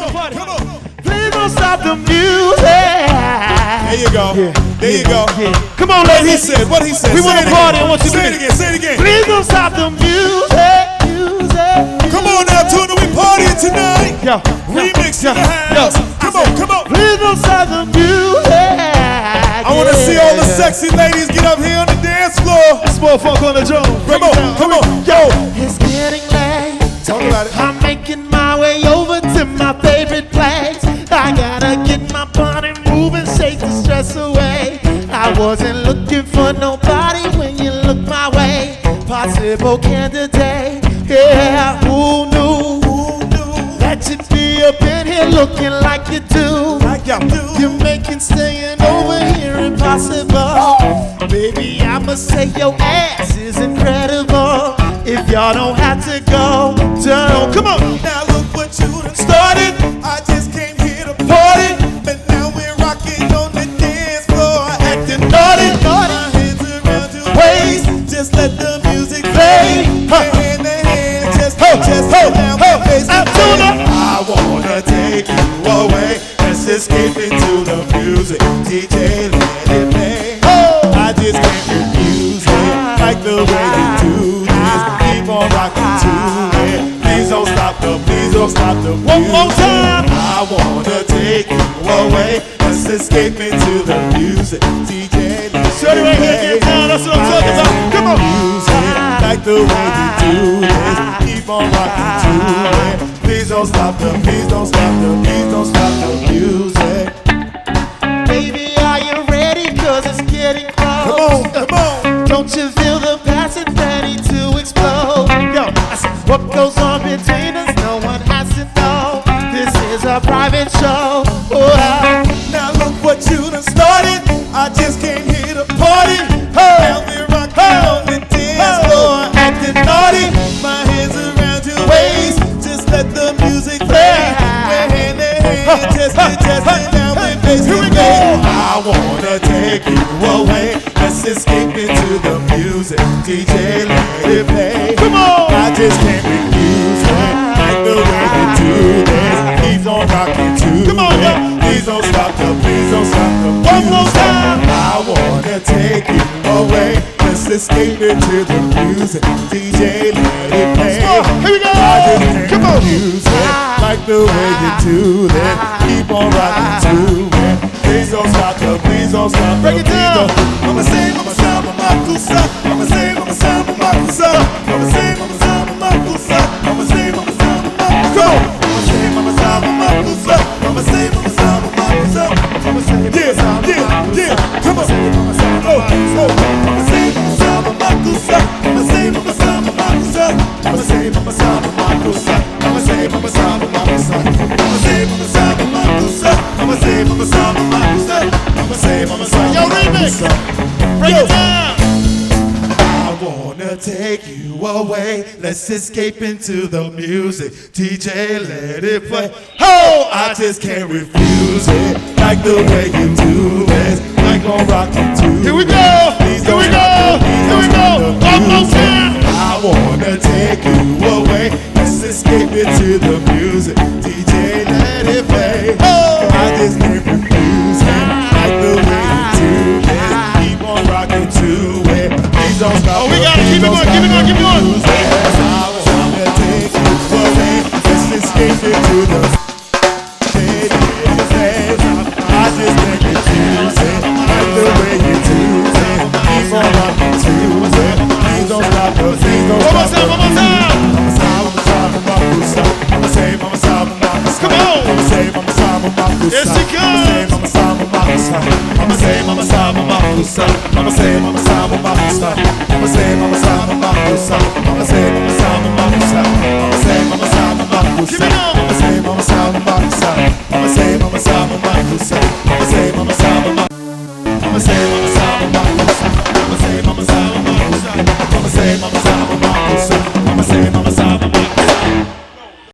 Come on. Please don't stop the music. There you go. There you go. Come on, What he ladies. said. What he said. We want to party. I want you to say it again. Say it again. Please don't stop the music. Come on now, Tuna. We partying tonight. Yo, Remix in the house. Come on, come on. Please don't stop the music. I want to see all the sexy ladies get up here on the dance floor. Small funk on the drum. Come on, come on. Yo. It's getting late. Talk about it. I'm making my way over to my favorite place. I gotta get my body moving, shake the stress away. I wasn't looking for nobody when you look my way. Possible candidate, yeah, who knew? That you'd be up in here looking like you do. You're making staying over here impossible. Baby, I must say your ass is incredible. If y'all don't have to go down, come on. Now look what you done started. I just came here to party, but now we're rocking on the dance floor, acting naughty. My hands around your waist, just let the music play. Hand to hand, chest to chest, down my face. I wanna take you away. Let's escape into the music. DJ, let it play. I just can't refuse it. Like the way you do this. Keep on rocking to it. Please don't stop the music. One more time. I wanna take you away. Let's escape into the music. DJ, let Shorty right here, get down. That's what I'm talking about. Come on. Music, like the way you do this. Keep on rocking to it. Please don't stop the music. Baby, are you ready? Cause it's getting close. Come on. Don't you feel the passion ready to explode? Yo, I said, what goes on between us? No one has to know. This is a private show. Now look what you done started. I just came here to party. Now we're rocking on the dance floor, acting naughty. My hands around your waist, just let the music play. We're hand to hand, chest to chest, and now we're face to face. I wanna take you away. Let's escape into the music. DJ, let it play. Come on. I just can't refuse it. Like the way you do this. Keep on rocking to Come on, it. Please don't stop the One more time. I wanna take you away. Let's escape into the music. DJ, let it play. Here we go. I just can't Come on. refuse it. Like the way you do that. Keep on rocking to it. Please don't stop the Break it down. I'ma say, I'ma stop, I'ma kusa. I'ma say, I'ma stop, I'ma kusa. I'ma say, I'ma stop, I'ma kusa. I'ma say, I'ma stop, I'ma kusa. I'ma say, I'ma stop, I'ma kusa. I'ma say, I'ma stop, I'ma kusa. I'ma say, yeah. Come on. I'ma say, I'ma stop, I'ma kusa. I'ma say, I'ma stop, I'ma kusa. I'ma say, I'ma stop, I'ma kusa. I'ma say, I'ma stop, I'ma kusa. I'ma say, I'ma stop, I'ma kusa. I'ma say, I'ma stop, I'ma kusa. I'ma say, I'ma stop. Yo, remix. Break it down. I wanna take you away. Let's escape into the music. DJ, let it play. Oh, I just can't refuse it. Like the way you do this. Like on rockin' too. Here we go. Please Here don't we stop go. the- Here we go. One more time. I wanna take you away. Let's escape into the music. DJ, let it play. Oh, I just can't refuse it. Like the way you do this. Keep on rocking to it. Please don't stop. Oh, we gotta keep it going, keep it going, keep it going. I wanna take you away. Let's escape into the I just can't refuse it. Like the way you do it. Keep on rocking to it. Please don't stop. Please don't One more stop. time, one more time. I'ma say, I'ma say, I'ma say, Come on. I'ma say, I'ma say, Here she comes. I'ma say, I'ma say, I'ma say, I'ma say, I'ma say, I'ma say, I'ma say, I'ma say, I'ma say, I'ma say, I'ma say, I'ma say, I'ma say, I'ma say, I'ma say, I'ma say, Keep it going. I'ma say, I'ma say, I'ma say, I'ma say, I'ma say, I'ma say,